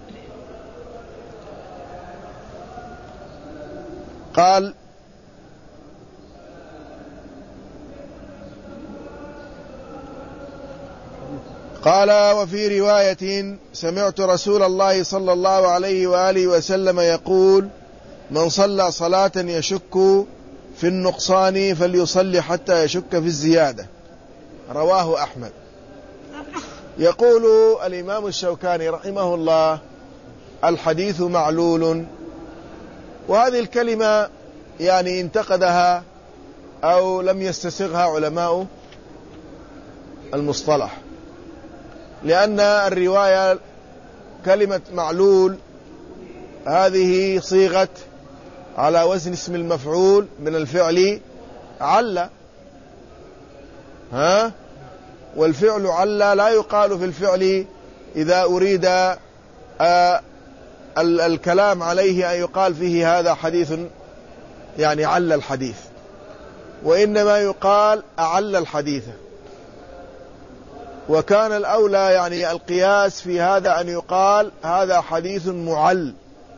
قال وفي رواية سمعت رسول الله صلى الله عليه وآله وسلم يقول من صلى صلاة يشك في النقصان فليصلي حتى يشك في الزيادة، رواه أحمد. يقول الإمام الشوكاني رحمه الله الحديث معلول، وهذه الكلمة يعني انتقدها أو لم يستسغها علماء المصطلح، لأن الرواية كلمة معلول هذه صيغة على وزن اسم المفعول من الفعل عل، والفعل عل لا يقال في الفعل إذا أريد الكلام عليه أن يقال فيه هذا حديث يعني عل الحديث، وإنما يقال أعل الحديث. وكان الأولى يعني القياس في هذا أن يقال هذا حديث معل،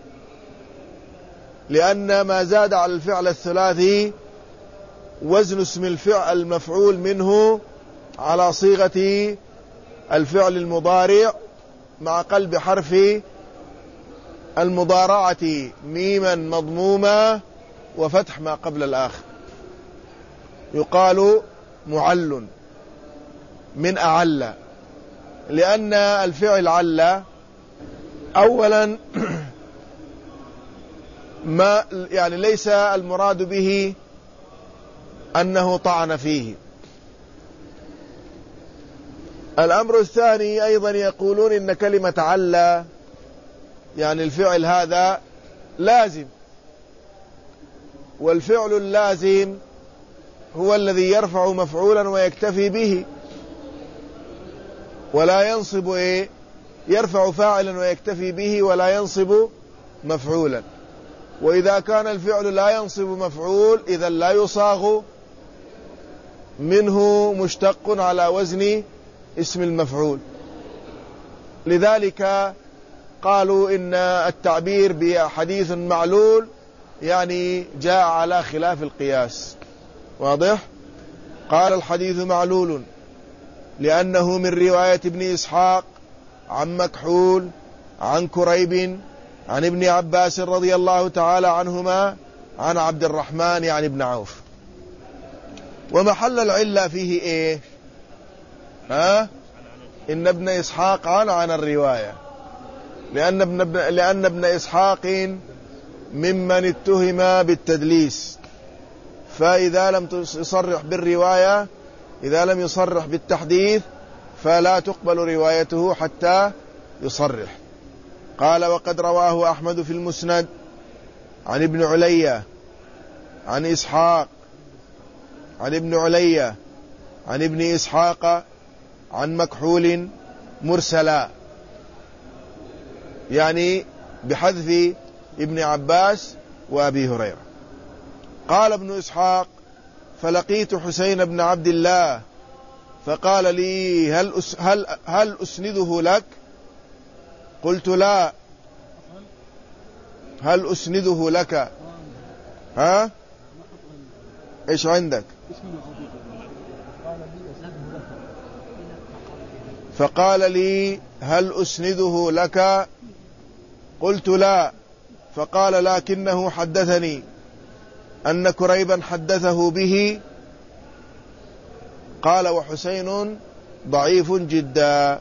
لأن ما زاد على الفعل الثلاثي وزن اسم الفعل المفعول منه على صيغة الفعل المضارع مع قلب حرف المضارعة ميما مضمومة وفتح ما قبل الآخر، يقال معل من أعل، لأن الفعل عل أولا ما يعني ليس المراد به أنه طعن فيه. الأمر الثاني أيضا يقولون إن كلمة عل يعني الفعل هذا لازم، والفعل اللازم هو الذي يرفع مفعولا ويكتفي به، ولا ينصب يرفع فاعلا ويكتفي به ولا ينصب مفعولا. وإذا كان الفعل لا ينصب مفعول إذا لا يصاغ منه مشتق على وزن اسم المفعول. لذلك قالوا إن التعبير بحديث معلول يعني جاء على خلاف القياس. واضح؟ قال الحديث معلول لأنه من رواية ابن إسحاق عن مكحول عن كريب عن ابن عباس رضي الله تعالى عنهما عن عبد الرحمن يعني ابن عوف. ومحل العلة فيه إيه؟ إن ابن إسحاق عن الرواية، لأن ابن إسحاق ممن اتهم بالتدليس، فإذا لم يصرح بالرواية، إذا لم يصرح بالتحديث فلا تقبل روايته حتى يصرح. قال وقد رواه أحمد في المسند عن ابن علية عن إسحاق عن ابن علية عن ابن إسحاق عن مكحول مرسلا، يعني بحذف ابن عباس وأبي هريرة. قال ابن إسحاق فلقيت حسين بن عبد الله فقال لي هل أسنده لك؟ قلت لا. هل أسنده لك؟ إيش عندك؟ فقال لي هل أسنده لك؟ قلت لا. فقال لكنه حدثني أن كريبا حدثه به. قال وحسين ضعيف جدا.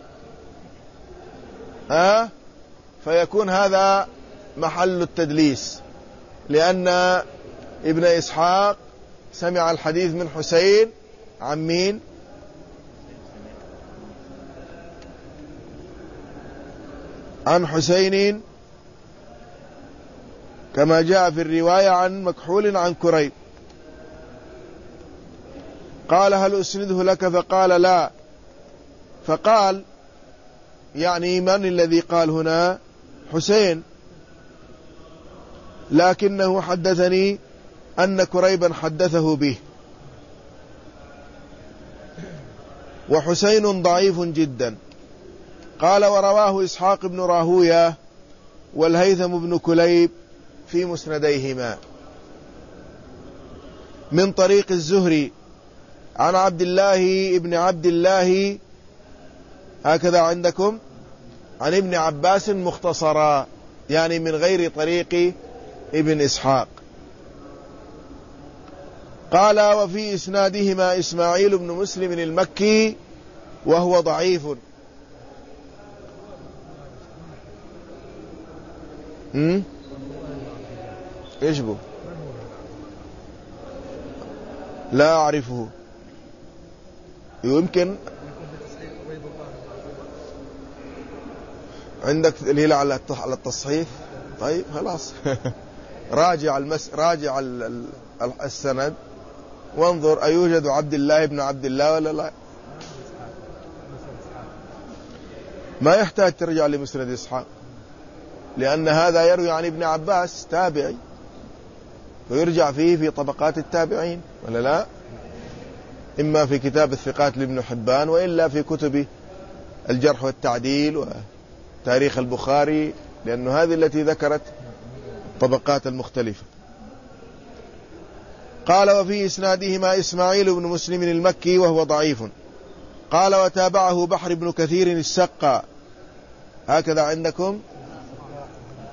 فيكون هذا محل التدليس، لأن ابن إسحاق سمع الحديث من حسين عن مين؟ عن حسين كما جاء في الرواية عن مكحول عن كريب. قال هل أسنده لك؟ فقال لا. فقال يعني من الذي قال هنا؟ حسين. لكنه حدثني أن كريبا حدثه به. وحسين ضعيف جدا. قال ورواه إسحاق بن راهوية والهيثم بن كليب في مسنديهما من طريق الزهري عن عبد الله ابن عبد الله هكذا عندكم عن ابن عباس مختصرا، يعني من غير طريق ابن إسحاق. قال وفي إسنادهما إسماعيل بن مسلم المكي وهو ضعيف. إيش بو؟ لا أعرفه. يمكن عندك دليل على التصحيح؟ طيب خلاص راجع السند وانظر أيوجد عبد الله بن عبد الله ولا لا. ما يحتاج ترجع لمسند إسحاق، لأن هذا يروي عن ابن عباس تابعي، ويرجع فيه في طبقات التابعين ولا لا، إما في كتاب الثقات لابن حبان وإلا في كتب الجرح والتعديل وتاريخ البخاري، لأن هذه التي ذكرت الطبقات المختلفة. قال وفي إسنادهما إسماعيل بن مسلم المكي وهو ضعيف. قال وتابعه بحر بن كثير السقا هكذا عندكم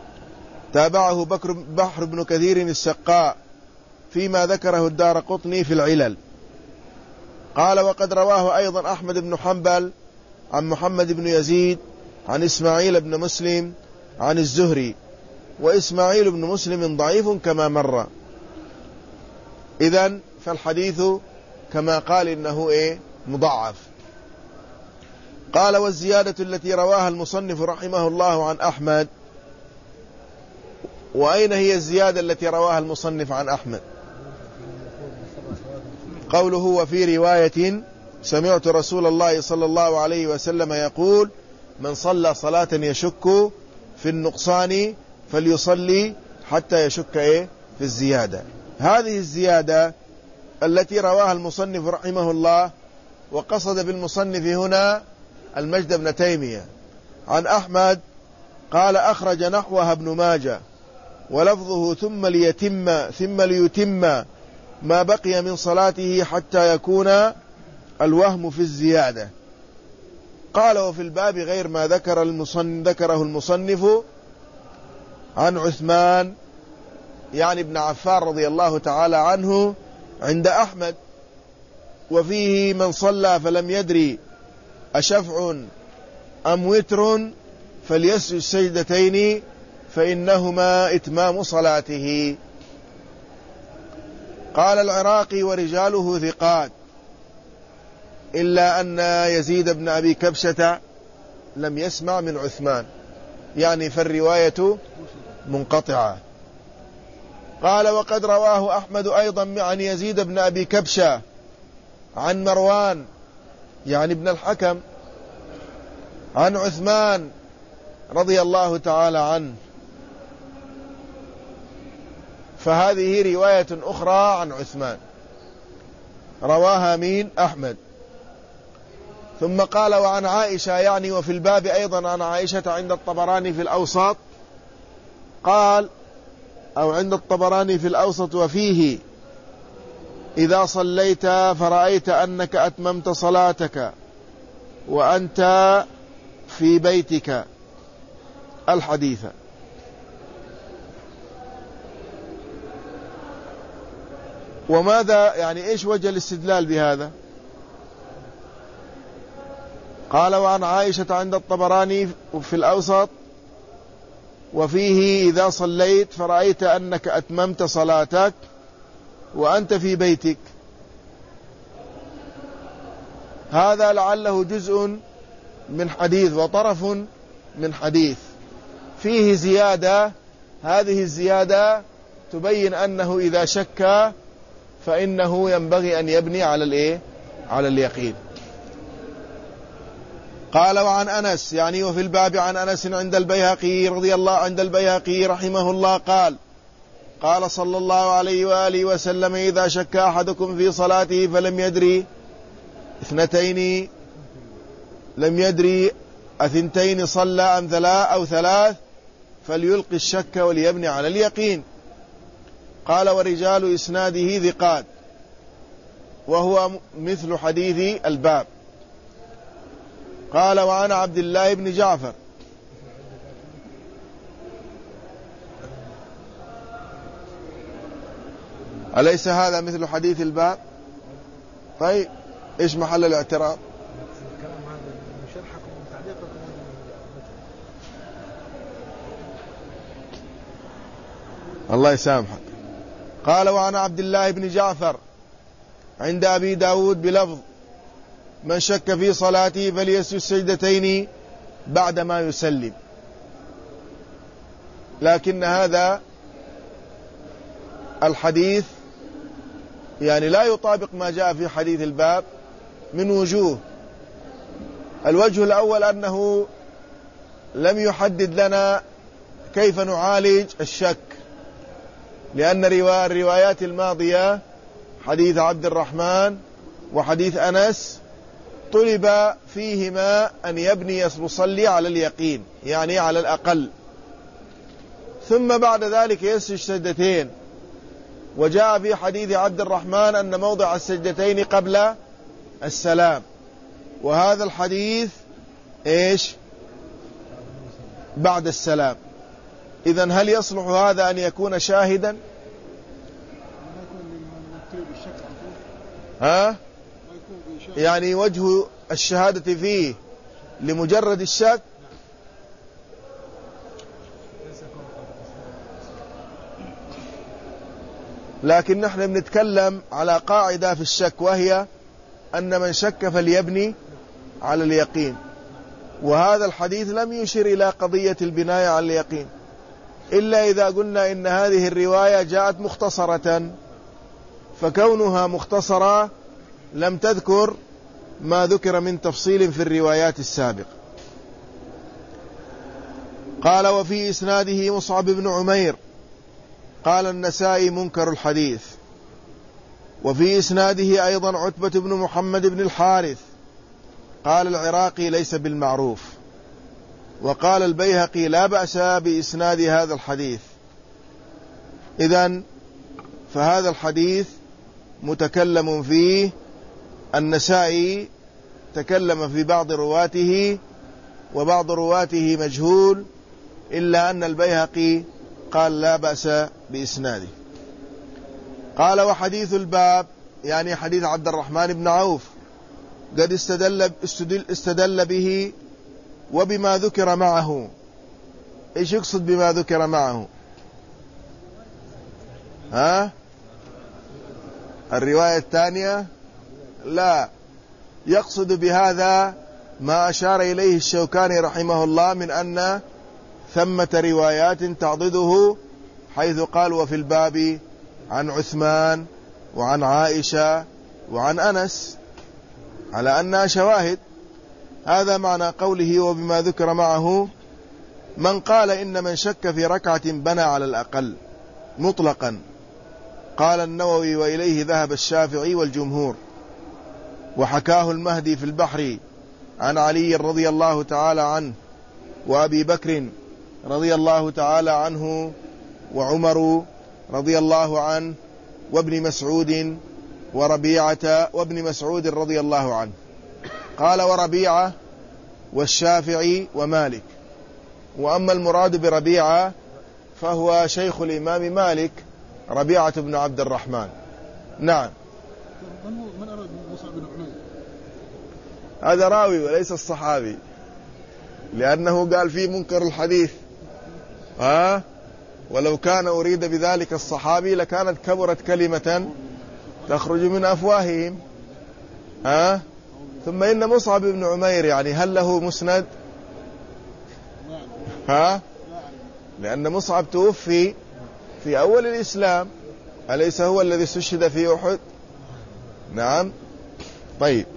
تابعه بحر بن كثير السقاء فيما ذكره الدارقطني في العلل. قال وقد رواه أيضا أحمد بن حنبل عن محمد بن يزيد عن إسماعيل بن مسلم عن الزهري، وإسماعيل بن مسلم ضعيف كما مر. إذن فالحديث كما قال إنه مضعف. قال والزيادة التي رواها المصنف رحمه الله عن أحمد. وأين هي الزيادة التي رواها المصنف عن أحمد؟ قوله وفي رواية سمعت رسول الله صلى الله عليه وسلم يقول من صلى صلاة يشك في النقصان فليصلي حتى يشك في الزيادة. هذه الزيادة التي رواها المصنف رحمه الله، وقصد بالمصنف هنا المجد بن تيمية، عن أحمد قال أخرج نحوها ابن ماجه ولفظه ثم ليتم ما بقي من صلاته حتى يكون الوهم في الزيادة. قال وفي الباب غير ما ذكره المصنف عن عثمان يعني ابن عفان رضي الله تعالى عنه عند أحمد، وفيه من صلى فلم يدري أشفع أم وتر فليسجد سجدتين فإنهما إتمام صلاته. قال العراقي ورجاله ثقات إلا أن يزيد بن أبي كبشة لم يسمع من عثمان، يعني فالرواية منقطعة. قال وقد رواه أحمد أيضا عن يزيد بن أبي كبشة عن مروان يعني ابن الحكم عن عثمان رضي الله تعالى عنه، فهذه رواية أخرى عن عثمان رواها مين؟ أحمد. ثم قال وعن عائشة يعني وفي الباب أيضا عن عائشة عند الطبراني في الأوسط، قال أو عند الطبراني في الأوسط وفيه إذا صليت فرأيت أنك أتممت صلاتك وأنت في بيتك الحديث. وماذا يعني إيش وجه الاستدلال بهذا؟ قال وعن عائشة عند الطبراني في الأوسط وفيه إذا صليت فرأيت أنك أتممت صلاتك وأنت في بيتك. هذا لعله جزء من حديث وطرف من حديث فيه زيادة، هذه الزيادة تبين أنه إذا شك فإنه ينبغي أن يبني على اليقين. قال وعن أنس يعني وفي الباب عن أنس عند البيهقي عند البيهقي رحمه الله قال صلى الله عليه وآله وسلم إذا شك أحدكم في صلاته فلم يدري أثنتين صلى أم ثلاث فليلقي الشك وليبني على اليقين. قال ورجال إسناده ثقات وهو مثل حديث الباب. قال وعن عبد الله بن جعفر أليس هذا مثل حديث الباب؟ طيب إيش محل الاعتراض؟ الله يسامحك. قال وعن عبد الله بن جعفر عند أبي داود بلفظ من شك في صلاته فليسجد سجدتين بعدما يسلم، لكن هذا الحديث يعني لا يطابق ما جاء في حديث الباب من وجوه. الوجه الأول أنه لم يحدد لنا كيف نعالج الشك، لأن الروايات الماضية حديث عبد الرحمن وحديث أنس طلب فيهما أن يبني المصلي على اليقين يعني على الأقل، ثم بعد ذلك يسجد سجدتين. وجاء في حديث عبد الرحمن أن موضع السجدتين قبل السلام، وهذا الحديث إيش؟ بعد السلام. إذن هل يصلح هذا أن يكون شاهدا؟ ها؟ يعني وجه الشهادة فيه لمجرد الشك؟ لكن نحن بنتكلم على قاعدة في الشك، وهي أن من شك فليبني على اليقين، وهذا الحديث لم يشر إلى قضية البناء على اليقين، إلا إذا قلنا إن هذه الرواية جاءت مختصرة، فكونها مختصرة لم تذكر ما ذكر من تفصيل في الروايات السابقة. قال: وفي إسناده مصعب بن عمير. قال النسائي: منكر الحديث. وفي إسناده أيضا عتبة بن محمد بن الحارث. قال العراقي: ليس بالمعروف. وقال البيهقي: لا بأس بإسناد هذا الحديث. إذن فهذا الحديث متكلم فيه، النسائي تكلم في بعض رواته، وبعض رواته مجهول، إلا أن البيهقي قال لا بأس بإسناده. قال: وحديث الباب، يعني حديث عبد الرحمن بن عوف، قد استدل به وبما ذكر معه. إيش يقصد بما ذكر معه؟ الرواية الثانية؟ لا، يقصد بهذا ما أشار إليه الشوكاني رحمه الله من أن ثمة روايات تعضده، حيث قال: وفي الباب عن عثمان وعن عائشة وعن أنس، على أنها شواهد. هذا معنى قوله وبما ذكر معه. من قال إن من شك في ركعة بنى على الأقل مطلقا، قال النووي: وإليه ذهب الشافعي والجمهور. وحكاه المهدي في البحر عن علي رضي الله تعالى عنه، وأبي بكر رضي الله تعالى عنه، وعمر رضي الله عنه، وابن مسعود وربيعة وابن مسعود رضي الله عنه. قال: وربيعة والشافعي ومالك. وأما المراد بربيعة فهو شيخ الإمام مالك، ربيعة بن عبد الرحمن. نعم. من أراد مصعب بن عمير؟ هذا راوي وليس الصحابي، لأنه قال فيه منكر الحديث. ولو كان أريد بذلك الصحابي لكانت كبرت كلمة تخرج من أفواههم. ثم إن مصعب بن عمير يعني هل له مسند؟ لأن مصعب توفي في أول الإسلام، أليس هو الذي استشهد في أحد؟ نعم. طيب.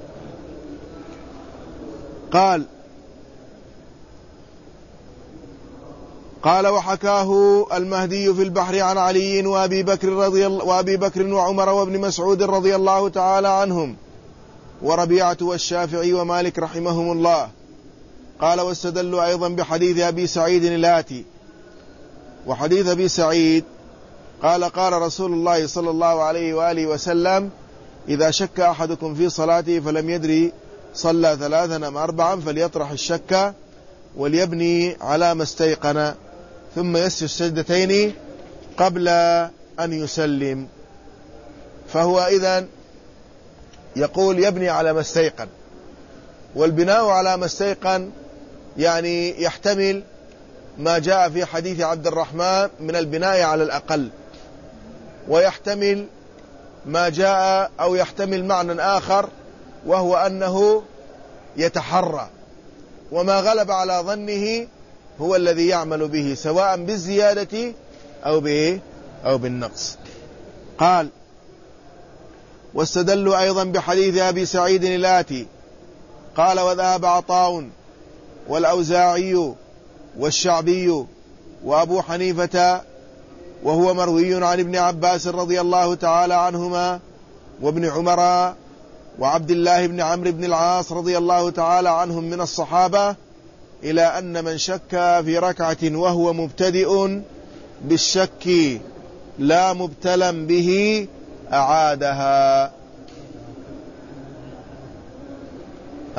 قال: وحكاه المهدي في البحر عن علي وأبي بكر وعمر وابن مسعود رضي الله تعالى عنهم، وربيعة والشافعي ومالك رحمهم الله. قال: واستدلوا أيضا بحديث أبي سعيد الآتي. وحديث أبي سعيد قال: قال رسول الله صلى الله عليه وآله وسلم: إذا شك أحدكم في صلاته فلم يدري صلى 3 أم 4 فليطرح الشك وليبني على ما استيقن، ثم يسجد السجدتين قبل أن يسلم. فهو إذن يقول يبني على ما استيقن، والبناء على ما استيقن يعني يحتمل ما جاء في حديث عبد الرحمن من البناء على الأقل، ويحتمل ما جاء أو يحتمل معنى آخر، وهو أنه يتحرى، وما غلب على ظنه هو الذي يعمل به، سواء بالزيادة أو بالنقص. قال: واستدلوا أيضا بحديث أبي سعيد الآتي. قال: وذهب عطاء والأوزاعي والشعبي وأبو حنيفة، وهو مروي عن ابن عباس رضي الله تعالى عنهما وابن عمر وعبد الله بن عمرو بن العاص رضي الله تعالى عنهم من الصحابة، إلى أن من شك في ركعة وهو مبتدئ بالشك لا مبتلا به أعادها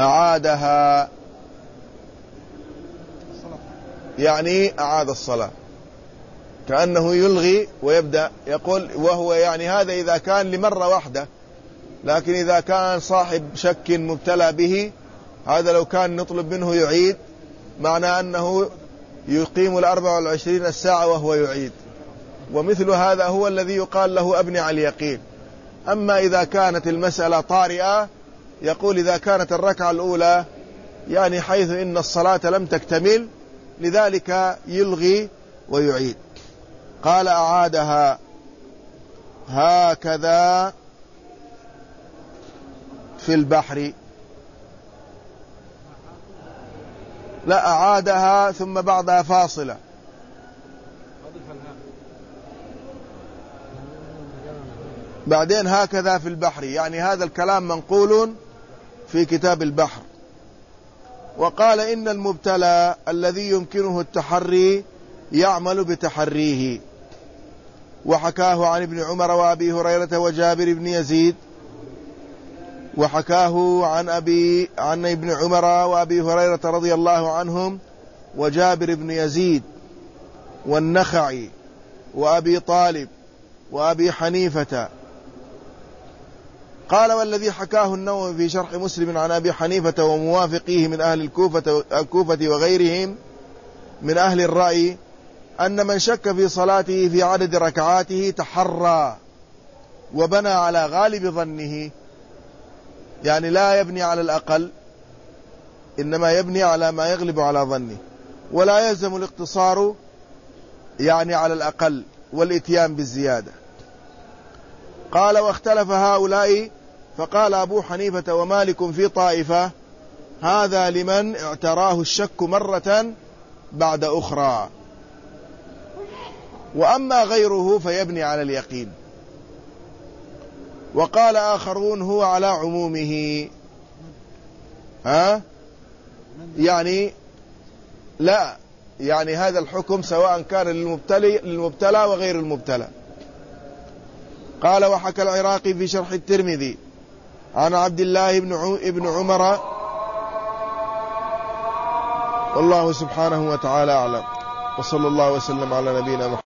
يعني أعاد الصلاة. كأنه يلغي ويبدأ يقول، وهو يعني هذا إذا كان لمرة واحدة، لكن إذا كان صاحب شك مبتلى به، هذا لو كان نطلب منه يعيد، معنى أنه يقيم 24 الساعة وهو يعيد، ومثل هذا هو الذي يقال له أبني على اليقين. أما إذا كانت المسألة طارئة، يقول إذا كانت الركعة الأولى يعني حيث إن الصلاة لم تكتمل، لذلك يلغي ويعيد. قال أعادها هكذا في البحر، لا، أعادها ثم بعدها فاصلة. بعدين هكذا في البحر، يعني هذا الكلام منقول في كتاب البحر. وقال إن المبتلى الذي يمكنه التحري يعمل بتحريه، وحكاه عن ابن عمر وأبي هريرة وجابر بن يزيد، وحكاه عن ابن عمر وأبي هريرة رضي الله عنهم وجابر بن يزيد والنخعي وأبي طالب وأبي حنيفة. قال والذي حكاه النووي في شرح مسلم عن أبي حنيفة وموافقيه من أهل الكوفة وغيرهم من أهل الرأي أن من شك في صلاته في عدد ركعاته تحرى وبنى على غالب ظنه، يعني لا يبني على الأقل، إنما يبني على ما يغلب على ظنه، ولا يلزم الاقتصار يعني على الأقل والإتيان بالزيادة. قال واختلف هؤلاء، فقال أبو حنيفة ومالك في طائفة هذا لمن اعتراه الشك مرة بعد أخرى، وأما غيره فيبني على اليقين. وقال آخرون هو على عمومه، يعني لا، يعني هذا الحكم سواء كان للمبتلى وغير المبتلى. قال وحكى العراقي في شرح الترمذي عن عبد الله بن عمر، والله سبحانه وتعالى أعلم، وصلى الله وسلم على نبينا محمد.